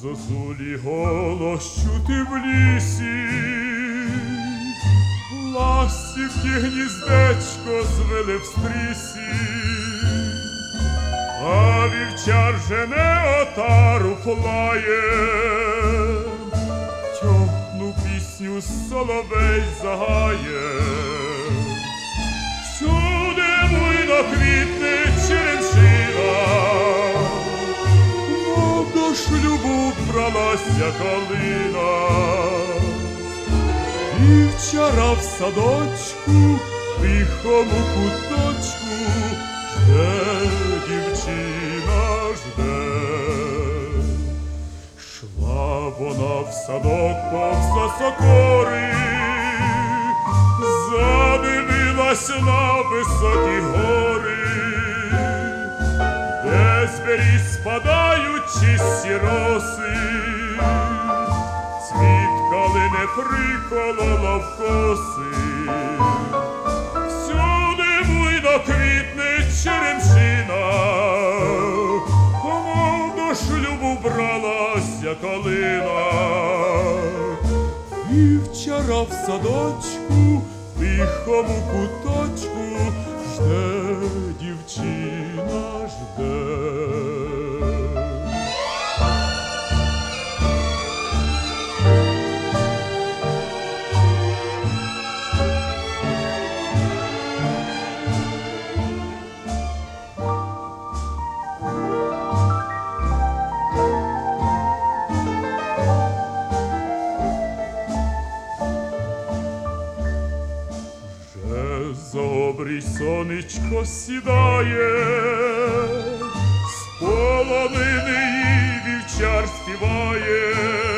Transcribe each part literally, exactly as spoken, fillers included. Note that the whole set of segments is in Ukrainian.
зозулі голос чути в лісі, ластівки гніздечко звели в стрісі, а вівчар жене отару плає, тьохну пісню соловей загає. Всюди буйно квітне черемшина, мов до шлюбу бралася калина. Вівчара в садочку, в тихому куточку, жде дівчина, жде. Шла вона в садок повз сокори, задивилась на високі гори, де з беріз спадають чисті роси, цвіт калини приколола в коси. Всюди буйно квітне черемшина, мов до шлюбу бралася калина. Вівчара в садочку, в тихому куточку, жде дівчина, жде. За обрій сонечко сідає, з полонини їй вівчар співає.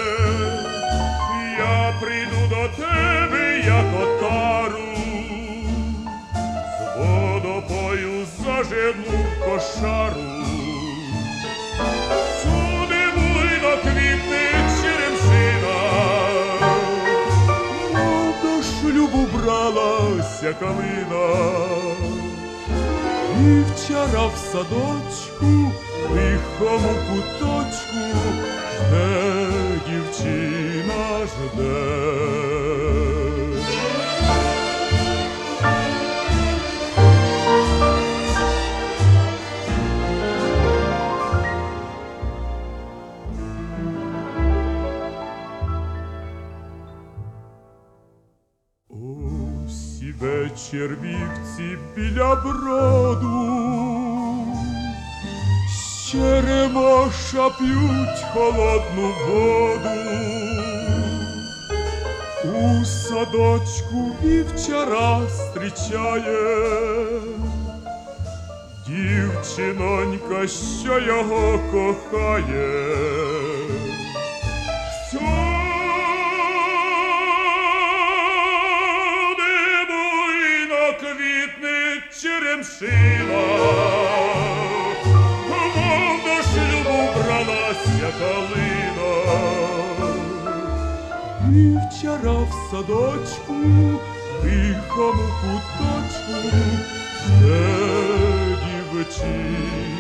Я прийду до тебе, як отару, з водопою зажену кошару. Всюди буйно квітне черемшина, мов до шлюбу бралася калина. Вівчара в садочку, в тихому куточку, жде дівчина, жде. Вечір вівці біля броду, з черемоша п'ють холодну воду. У садочку вівчара зустрічає дівчинонька, що його кохає. Квітне черемшина, мов до шлюбу бралася калина. Вівчара в садочку, в тихому куточку, жде дівчина.